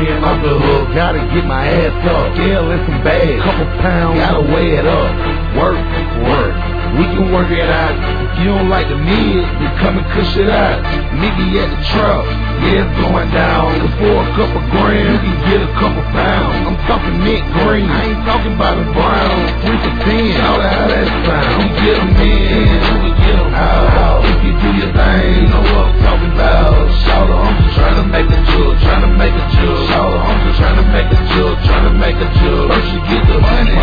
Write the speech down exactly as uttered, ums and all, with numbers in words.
in off the hook. Gotta get my ass up, scale and some bags, couple pounds, gotta weigh it up. Work, work, we can work it out. If you don't like the mid, then come and cuss it out. Nigga at the truck, yeah, it's going down. Cause for a couple grand, you can get a couple pounds. I'm talking Nick Green, I ain't talking about the Brown. Three for ten, shout out how that sound. We get them in, we get them out. If you do your thing, you know what I'm talking about. Shout out, I'm just trying to make a jug, trying to make a jug. Shout out, I'm just trying to make a jug, trying to make a jug. First you get the money,